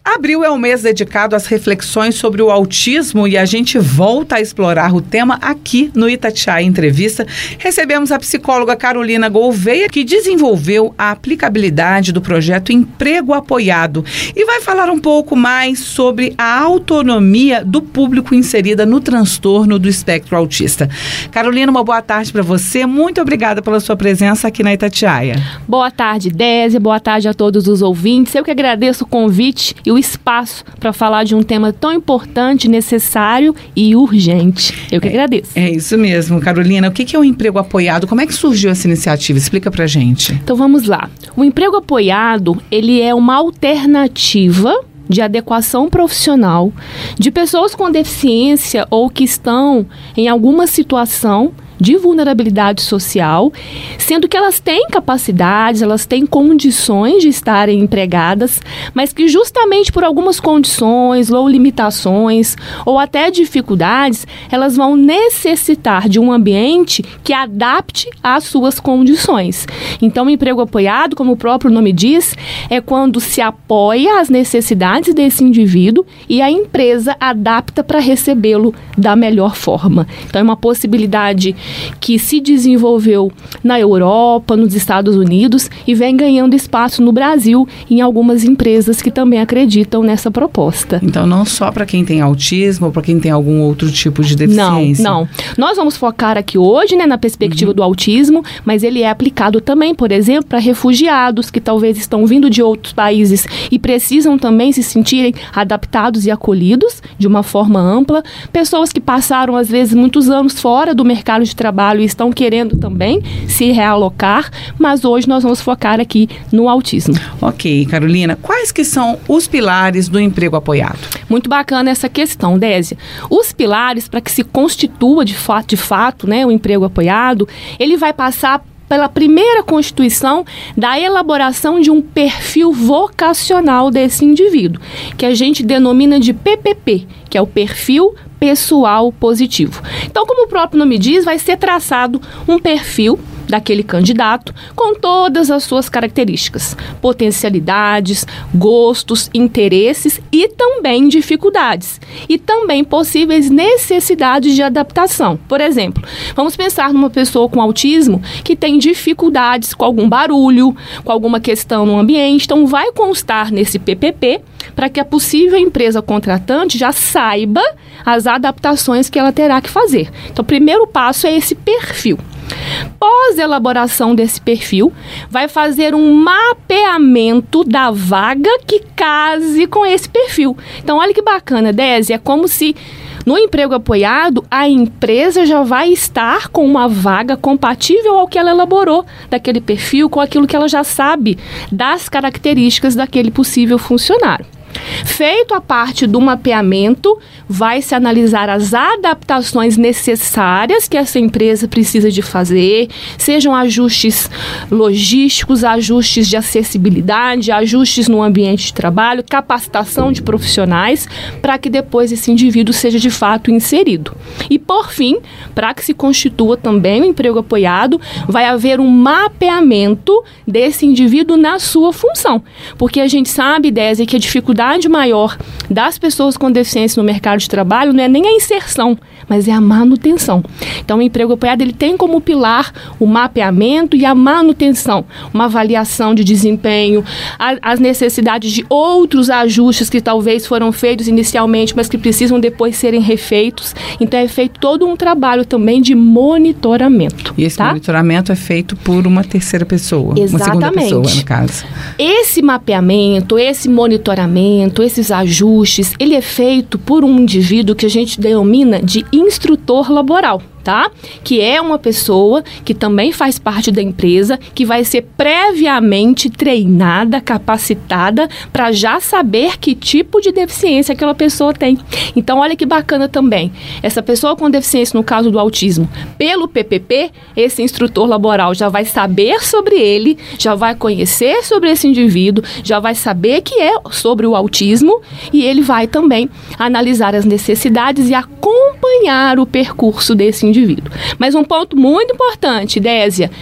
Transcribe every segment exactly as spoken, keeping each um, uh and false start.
Abril é um mês dedicado às reflexões sobre o autismo e a gente volta a explorar o tema aqui no Itatiaia Entrevista. Recebemos a psicóloga Carolina Gouveia, que desenvolveu a aplicabilidade do projeto Emprego Apoiado e vai falar um pouco mais sobre a autonomia do público inserida no transtorno do espectro autista. Carolina, uma boa tarde para você. Muito obrigada pela sua presença aqui na Itatiaia. Boa tarde, Désia. Boa tarde a todos os ouvintes. Eu que agradeço o convite e o espaço para falar de um tema tão importante, necessário e urgente. Eu que é, agradeço. É isso mesmo, Carolina. O que é o emprego apoiado? Como é que surgiu essa iniciativa? Explica pra gente. Então vamos lá. O emprego apoiado, ele é uma alternativa de adequação profissional de pessoas com deficiência ou que estão em alguma situação de vulnerabilidade social, sendo que elas têm capacidades, elas têm condições de estarem empregadas, mas que justamente por algumas condições ou limitações ou até dificuldades, elas vão necessitar de um ambiente que adapte às suas condições. Então, o emprego apoiado, como o próprio nome diz, é quando se apoia as necessidades desse indivíduo e a empresa adapta para recebê-lo da melhor forma. Então, é uma possibilidade que se desenvolveu na Europa, nos Estados Unidos e vem ganhando espaço no Brasil em algumas empresas que também acreditam nessa proposta. Então, não só para quem tem autismo ou para quem tem algum outro tipo de deficiência? Não, não. Nós vamos focar aqui hoje, né, na perspectiva uhum. do autismo, mas ele é aplicado também, por exemplo, para refugiados que talvez estão vindo de outros países e precisam também se sentirem adaptados e acolhidos de uma forma ampla. Pessoas que passaram, às vezes, muitos anos fora do mercado de trabalho e estão querendo também se realocar, mas hoje nós vamos focar aqui no autismo. Ok, Carolina, quais que são os pilares do emprego apoiado? Muito bacana essa questão, Désia. Os pilares para que se constitua de fato, de fato, né, o emprego apoiado, ele vai passar pela primeira constituição da elaboração de um perfil vocacional desse indivíduo, que a gente denomina de P P P, que é o perfil pessoal positivo. Então, como o próprio nome diz, vai ser traçado um perfil daquele candidato com todas as suas características, potencialidades, gostos, interesses e também dificuldades e também possíveis necessidades de adaptação. Por exemplo, vamos pensar numa pessoa com autismo que tem dificuldades com algum barulho, com alguma questão no ambiente, então vai constar nesse P P P para que a possível empresa contratante já saiba as adaptações que ela terá que fazer. Então, o primeiro passo é esse perfil. Pós-elaboração desse perfil, vai fazer um mapeamento da vaga que case com esse perfil. Então, olha que bacana, Désia, é como se no emprego apoiado, a empresa já vai estar com uma vaga compatível ao que ela elaborou daquele perfil, com aquilo que ela já sabe das características daquele possível funcionário. Feito a parte do mapeamento, vai se analisar as adaptações necessárias que essa empresa precisa de fazer, sejam ajustes logísticos, ajustes de acessibilidade, ajustes no ambiente de trabalho, capacitação de profissionais, para que depois esse indivíduo seja de fato inserido. E por fim, para que se constitua também o emprego apoiado, vai haver um mapeamento desse indivíduo na sua função, porque a gente sabe, Désia, que a dificuldade maior das pessoas com deficiência no mercado de trabalho não é nem a inserção, mas é a manutenção. Então, o emprego apoiado ele tem como pilar o mapeamento e a manutenção, uma avaliação de desempenho, a, as necessidades de outros ajustes que talvez foram feitos inicialmente, mas que precisam depois serem refeitos. Então, é feito todo um trabalho também de monitoramento. E esse tá? monitoramento é feito por uma terceira pessoa, Exatamente. Uma segunda pessoa, no caso. Esse mapeamento, esse monitoramento, esses ajustes, ele é feito por um indivíduo que a gente denomina de instrutor laboral. Tá? Que é uma pessoa que também faz parte da empresa, que vai ser previamente treinada, capacitada, para já saber que tipo de deficiência aquela pessoa tem. Então, olha que bacana também. Essa pessoa com deficiência, no caso do autismo, pelo P P P, esse instrutor laboral já vai saber sobre ele, já vai conhecer sobre esse indivíduo, já vai saber que é sobre o autismo e ele vai também analisar as necessidades e acompanhar o percurso desse indivíduo. Mas um ponto muito importante, Désia,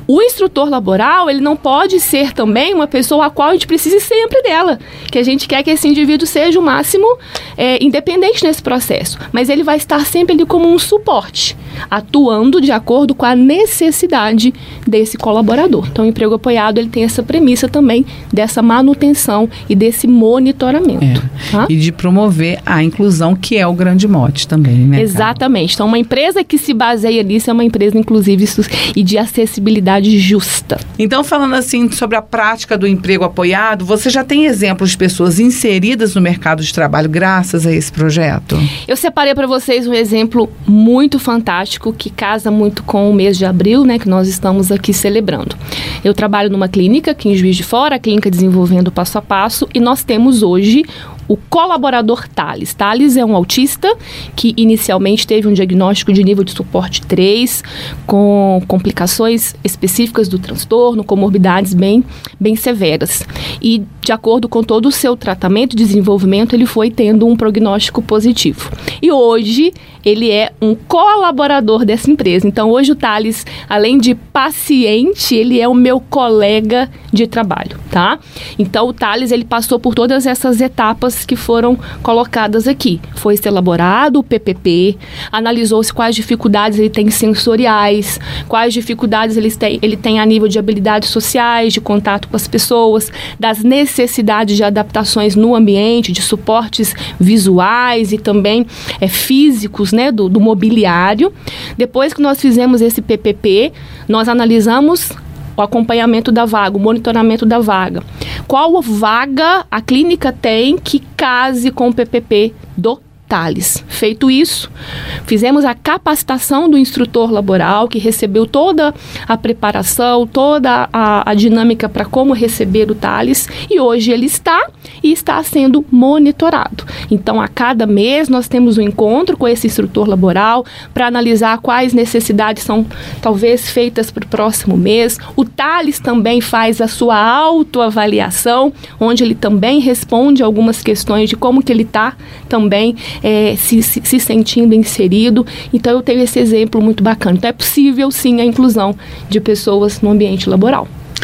O instrutor laboral, ele não pode ser também uma pessoa a qual a gente precise sempre dela, que a gente quer que esse indivíduo seja o máximo é, independente nesse processo, mas ele vai estar sempre ali como um suporte, atuando de acordo com a necessidade desse colaborador. Então, o emprego apoiado, ele tem essa premissa também dessa manutenção e desse monitoramento. É. Tá? E de promover a inclusão, que é o grande mote também, né? Exatamente. Então, uma empresa que se baseia nisso é uma empresa, inclusive, e de acessibilidade justa. Então, falando assim sobre a prática do emprego apoiado, você já tem exemplos de pessoas inseridas no mercado de trabalho graças a esse projeto? Eu separei para vocês um exemplo muito fantástico que casa muito com o mês de abril, né, que nós estamos aqui celebrando. Eu trabalho numa clínica aqui em Juiz de Fora, a clínica desenvolvendo passo a passo, e nós temos hoje o colaborador Thales. Thales é um autista que inicialmente teve um diagnóstico de nível de suporte três, com complicações específicas do transtorno, comorbidades bem, bem severas. E, de acordo com todo o seu tratamento e desenvolvimento, ele foi tendo um prognóstico positivo. E hoje, ele é um colaborador dessa empresa. Então, hoje o Thales, além de paciente, ele é o meu colega de trabalho, tá? Então, o Thales, ele passou por todas essas etapas que foram colocadas aqui. Foi elaborado o P P P, analisou-se quais dificuldades ele tem sensoriais, quais dificuldades ele tem, ele tem a nível de habilidades sociais, de contato com as pessoas, das necessidades de adaptações no ambiente, de suportes visuais e também é, físicos, né, do, do mobiliário. Depois que nós fizemos esse P P P, nós analisamos o acompanhamento da vaga, o monitoramento da vaga. Qual vaga a clínica tem que case com o P P P do Thales. Feito isso, fizemos a capacitação do instrutor laboral, que recebeu toda a preparação, toda a, a dinâmica para como receber o Thales, e hoje ele está e está sendo monitorado. Então, a cada mês, nós temos um encontro com esse instrutor laboral para analisar quais necessidades são, talvez, feitas para o próximo mês. O Thales também faz a sua autoavaliação, onde ele também responde algumas questões de como que ele está também É, se, se, se sentindo inserido. Então, eu tenho esse exemplo muito bacana. Então, é possível, sim, a inclusão de pessoas no ambiente laboral.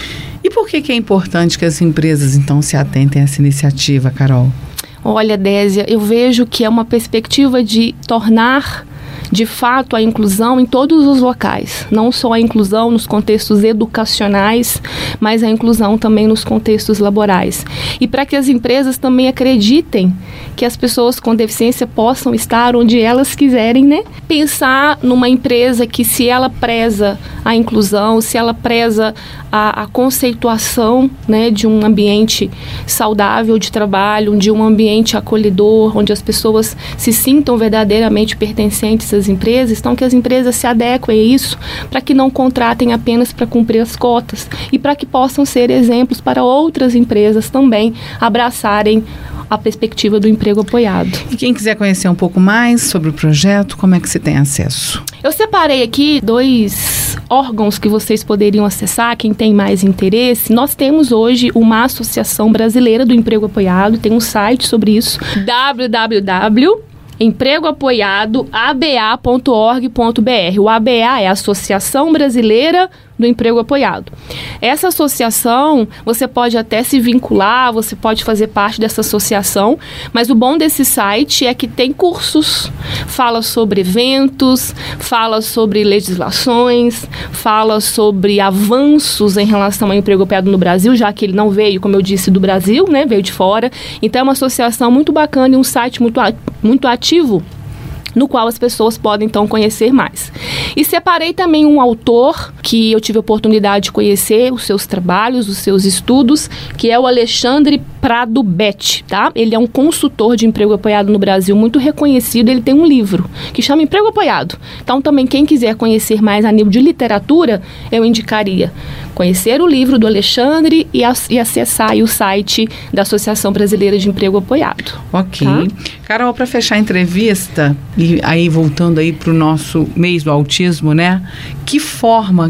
E por que que é importante que as empresas, então, se atentem a essa iniciativa, Carol? Olha, Désia, eu vejo que é uma perspectiva de tornar de fato a inclusão em todos os locais, não só a inclusão nos contextos educacionais, mas a inclusão também nos contextos laborais. E para que as empresas também acreditem que as pessoas com deficiência possam estar onde elas quiserem, né? Pensar numa empresa que, se ela preza a inclusão, se ela preza a, a conceituação, né, de um ambiente saudável de trabalho, de um ambiente acolhedor, onde as pessoas se sintam verdadeiramente pertencentes às empresas, então que as empresas se adequem a isso, para que não contratem apenas para cumprir as cotas e para que possam ser exemplos para outras empresas também abraçarem a perspectiva do emprego apoiado. E quem quiser conhecer um pouco mais sobre o projeto, como é que se tem acesso? Eu separei aqui dois órgãos que vocês poderiam acessar, quem tem mais interesse. Nós temos hoje uma Associação Brasileira do Emprego Apoiado, tem um site sobre isso, w w w ponto emprego apoiado a b a ponto org ponto b r. O A B A é a Associação Brasileira do Emprego Apoiado. Essa associação, você pode até se vincular, você pode fazer parte dessa associação, mas o bom desse site é que tem cursos, fala sobre eventos, fala sobre legislações, fala sobre avanços em relação ao emprego apoiado no Brasil, já que ele não veio, como eu disse, do Brasil, né, veio de fora. Então, é uma associação muito bacana e um site muito, muito ativo, no qual as pessoas podem, então, conhecer mais. E separei também um autor que eu tive a oportunidade de conhecer os seus trabalhos, os seus estudos, que é o Alexandre Prado Betti, tá? Ele é um consultor de emprego apoiado no Brasil muito reconhecido. Ele tem um livro que chama Emprego Apoiado. Então, também, quem quiser conhecer mais a nível de literatura, eu indicaria conhecer o livro do Alexandre e, a, e acessar aí o site da Associação Brasileira de Emprego Apoiado. Ok. Tá? Carol, para fechar a entrevista, e aí voltando aí para o nosso mês do autismo, né? Que forma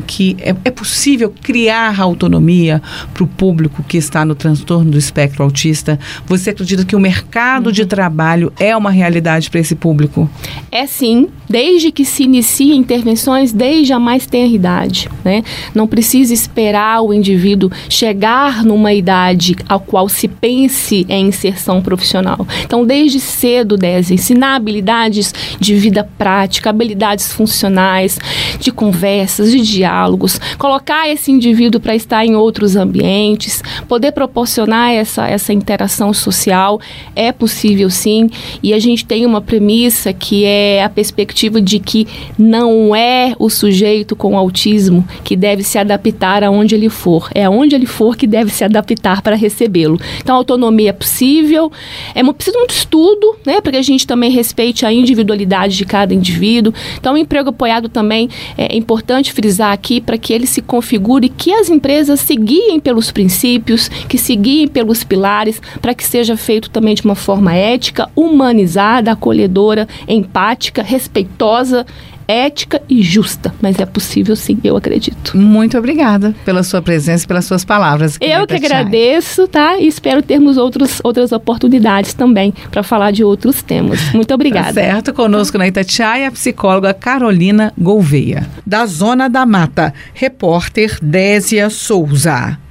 que é, é possível criar autonomia para o público que está no transtorno do espectro autista? Você acredita que o mercado uhum. de trabalho é uma realidade para esse público? É sim, desde que se iniciem intervenções desde a mais tenra idade, né? Não precisa esperar o indivíduo chegar numa idade ao qual se pense em inserção profissional. Então, desde cedo, Désia, ensinar habilidades de vida prática, habilidades funcionais, de conversas, de diálogos, colocar esse indivíduo para estar em outros ambientes, poder proporcionar essa, essa interação social, é possível sim, e a gente tem uma premissa que é a perspectiva de que não é o sujeito com autismo que deve se adaptar aonde ele for, é aonde ele for que deve se adaptar para recebê-lo. Então, a autonomia é possível, é preciso muito estudo, né, para que a gente também respeite a individualidade de cada indivíduo. Então, o emprego apoiado também é importante frisar aqui para que ele se configure, que as empresas se guiem pelos princípios, que se guiem pelos pilares, para que seja feito também de uma forma ética, humanizada, acolhedora, empática, respeitosa, ética e justa, mas é possível sim, eu acredito. Muito obrigada pela sua presença e pelas suas palavras. Eu que agradeço, tá? E espero termos outros, outras oportunidades também para falar de outros temas. Muito obrigada. Tá certo, conosco na Itatiaia a psicóloga Carolina Gouveia. Da Zona da Mata, repórter Désia Souza.